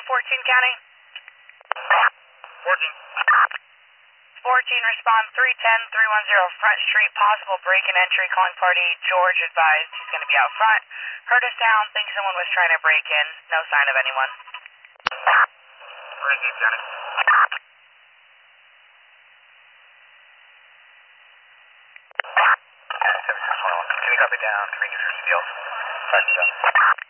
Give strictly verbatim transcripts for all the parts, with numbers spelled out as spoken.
fourteen County. fourteen. fourteen, respond three ten, three one zero Front Street, possible break and entry, calling party. George advised he's going to be out front. Heard a sound, think someone was trying to break in. No sign of anyone. fourteen County. seventy-six twenty-one. Can you copy down three New Jersey Fields? Five to seven.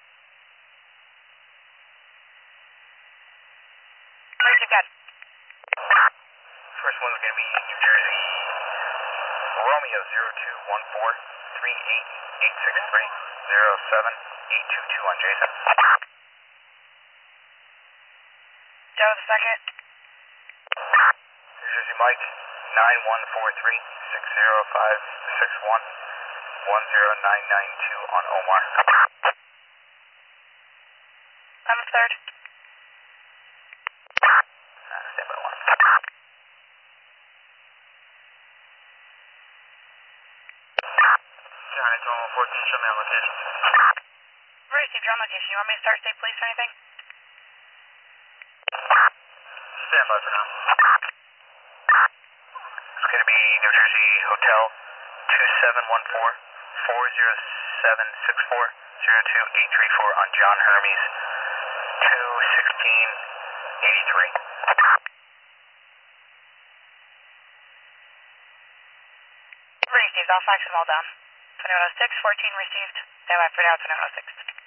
Where's you got? First one's going to be New Jersey Romeo zero two one four three eight eight six three zero seven eight two two on Jason. Joe the second. New Jersey Mike nine one four three six zero five six one one zero nine nine two on Omar. I'm the third. Uh, stand by one. County Tomo fourteen, show me on location. Received your own location. You want me to start state police or anything? Stand by for now. It's going to be New Jersey Hotel two seven one four four zero seven six four zero two eight three four on John Hermes two sixteen eighty-three. Received. I'll fax them all down. twenty-one oh six, fourteen received. Stand by for now, twenty-one oh six.